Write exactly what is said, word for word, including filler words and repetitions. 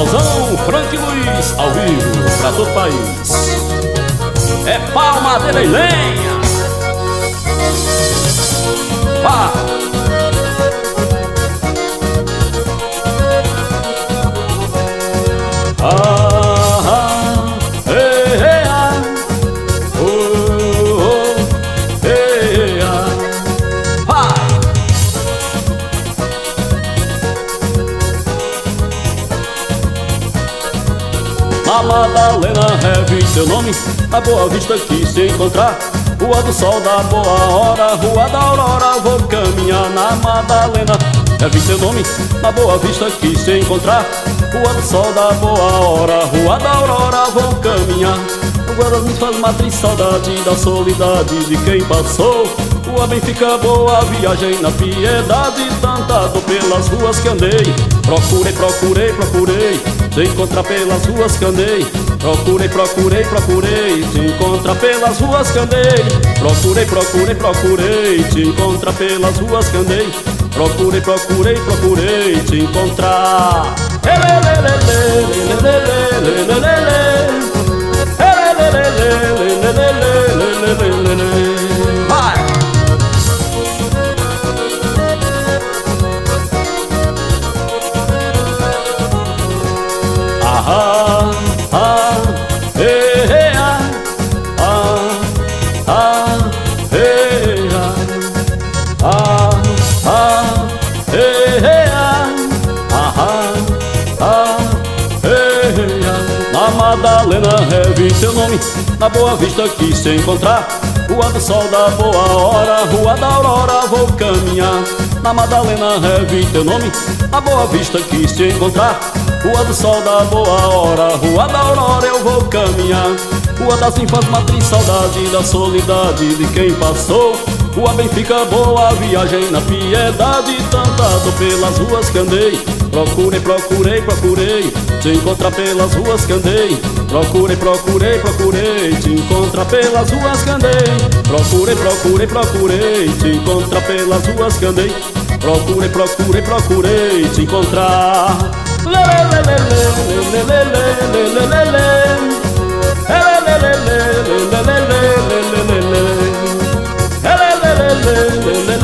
Famosão Frank Luiz, ao vivo, pra todo o país. É palmadeira e lenha. Vá! Ah, ah, ei, ei, ah, oh, oh, ei, ah, vai! Na Madalena Heavy, seu nome, a Boa Vista quis se encontrar. Rua do Sol da Boa Hora, Rua da Aurora, vou caminhar. Na Madalena Heavy, seu nome, na Boa Vista quis se encontrar. Rua do Sol da Boa Hora, Rua da Aurora, vou caminhar. Agora me faz matriz saudade da solidade de quem passou. Rua Benfica, boa viagem na piedade, tanta dor pelas ruas que andei. Procurei, procurei, procurei, te encontrar pelas ruas que andei. Procurei, procurei, procurei, te encontrar pelas ruas que andei. Procurei, procurei, procurei, te encontrar pelas ruas que andei. Procurei, procurei, procurei, te encontrar. Vai! Ah, ah, eh, eh, ah, ah, ah, eh, ah, ah, ah, eh, eh, ah, ah, ah, eh, ah. Na Madalena Heavy, seu nome, na Boa Vista quis se encontrar. Rua do Sol da Boa Hora, Rua da Aurora, vou caminhar. Na Madalena Heavy, teu nome, na Boa Vista quis se encontrar. Rua do Sol da Boa Hora, Rua da Aurora, eu vou caminhar. Rua das Infas, matriz, saudade da solidade de quem passou. Rua Benfica, boa viagem na piedade, tanta dor pelas ruas que andei. Procurei, procurei, procurei, te encontrar pelas ruas que andei. Procurei, procurei, procurei, te encontrar pelas ruas que andei. Procurei, procurei, procurei, te encontrar pelas ruas que andei. Procurei, procurei, procurei, te encontrar. Lê, lê, lê, lê, lê, lê, lê, lê, lê, lê, lê. Lê, lê, lê, lê, lê, lê, lê, lê, lê, lê, lê.